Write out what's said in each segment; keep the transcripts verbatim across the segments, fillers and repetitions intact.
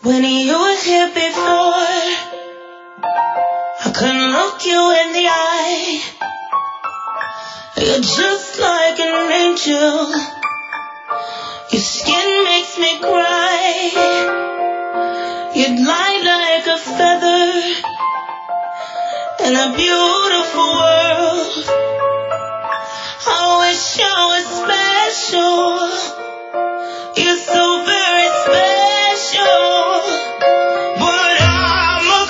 When you were here before, I couldn't look you in the eye. You're just like an angel. Your skin makes me cry. You'd lie like a feather in a beautiful world. I wish I was special. You're so very special. But I'm a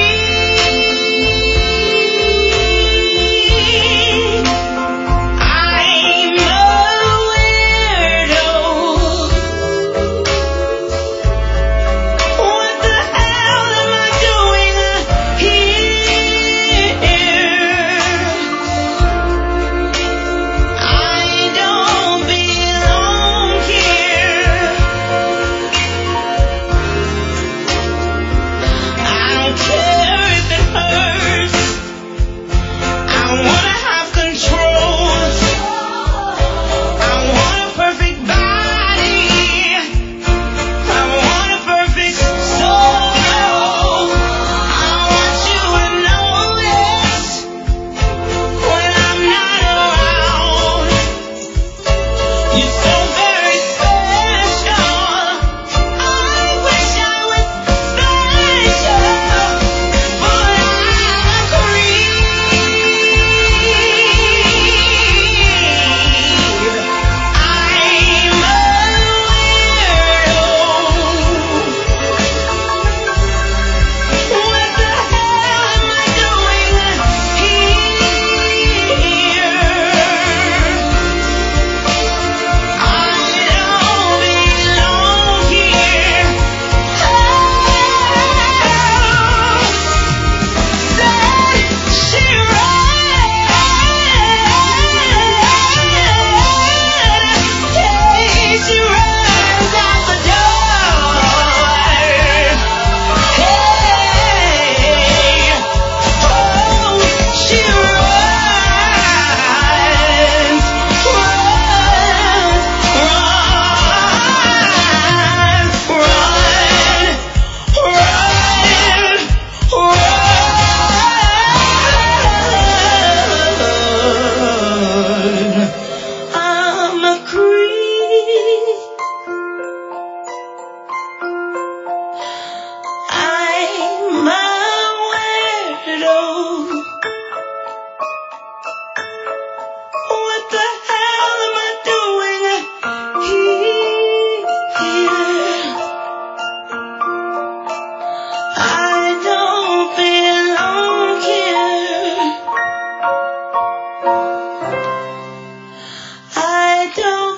creep. I'm a weirdo. What the hell am I doing here? I don't belong here. I don't care if it hurts. I wanna have control. I want a perfect body. I want a perfect soul. I want you to notice when I'm not around. You're so very special. I wish I was special, but I'm a creep. I'm a weirdo. What the hell am I doing here? I don't belong here. Said she ran. Hey, she runs out the door. Hey, oh, she runs, run, run, run, run, run. I'm a creep. I'm a weirdo. What the hell am I doing here? I don't belong here. I don't